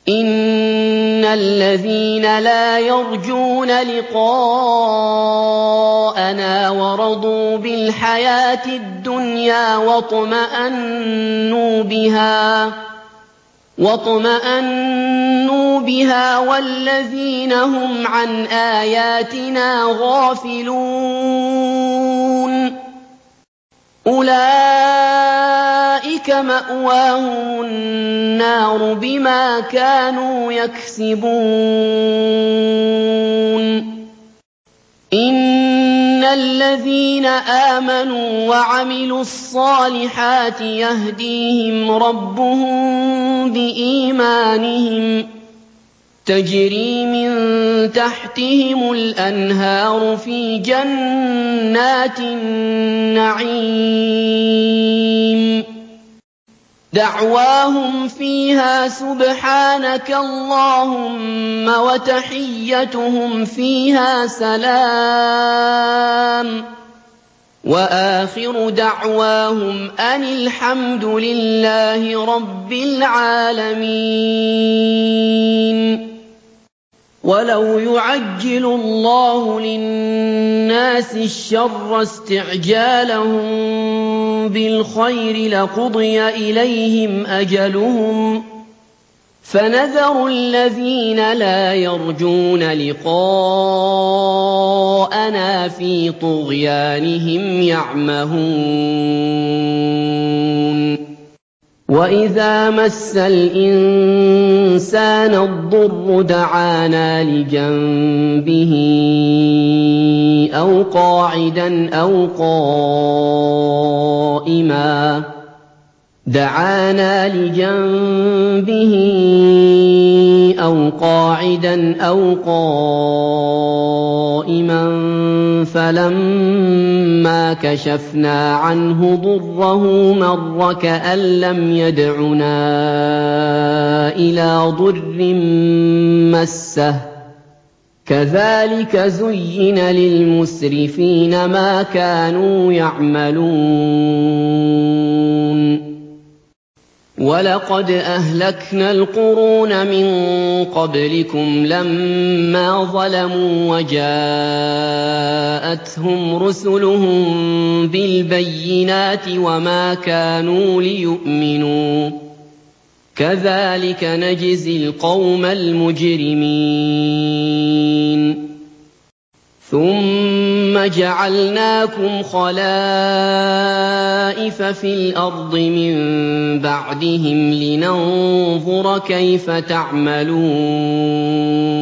إِنَّ الَّذِينَ لَا يَرْجُونَ لِقَاءَنَا وَرَضُوا بِالْحَيَاةِ الدُّنْيَا واطْمَأَنُّوا بِهَا وَالَّذِينَ هُمْ عَنْ آيَاتِنَا غَافِلُونَ أُولَٰئِكَ مَأْوَاهُمُ النَّارُ بِمَا كَانُوا يَكْسِبُونَ إِنَّ الَّذِينَ آمَنُوا وَعَمِلُوا الصَّالِحَاتِ يَهْدِيهِمْ رَبُّهُم بِإِيمَانِهِمْ تَجْرِي مِن تَحْتِهِمُ الْأَنْهَارُ فِي جَنَّاتِ النَّعِيمِ دَعْوَاهُمْ فِيهَا سُبْحَانَكَ اللَّهُمَّ وَتَحِيَّتُهُمْ فِيهَا سَلَامٌ وَآخِرُ دَعْوَاهُمْ أَنِ الْحَمْدُ لِلَّهِ رَبِّ الْعَالَمِينَ وَلَوْ يُعَجِّلُ اللَّهُ لِلنَّاسِ الشَّرَّ اسْتِعْجَالَهُم بِالْخَيْرِ لَقُضِيَ إِلَيْهِمْ أَجَلُهُمْ فَنَذَرُ الَّذِينَ لَا يَرْجُونَ لِقَاءَنَا فِي طُغْيَانِهِمْ يَعْمَهُونَ وَإِذَا مَسَّ الْإِنسَانَ الضُّرُّ دَعَانَا لِجَنبِهِ أَوْ قَاعِدًا أَوْ قَائِمًا فَلَمَّا كَشَفْنَا عَنْهُ ضُرَّهُ مَرَّ كَأَن لَّمْ يَدْعُنَا إِلَىٰ ضُرٍّ مَّسَّهُ ۚ كَذَٰلِكَ زُيِّنَ لِلْمُسْرِفِينَ مَا كَانُوا يَعْمَلُونَ وَلَقَدْ أَهْلَكْنَا الْقُرُونَ مِن قَبْلِكُمْ لَمَّا ظَلَمُوا وَجَاءَتْهُمْ رُسُلُهُم بِالْبَيِّنَاتِ وَمَا كَانُوا لِيُؤْمِنُوا ۚ كَذَٰلِكَ نَجْزِي الْقَوْمَ الْمُجْرِمِينَ ثُمَّ جَعَلْنَاكُمْ خَلَائِفَ فِي الْأَرْضِ مِن بَعْدِهِمْ لِنَنظُرَ كَيْفَ تَعْمَلُونَ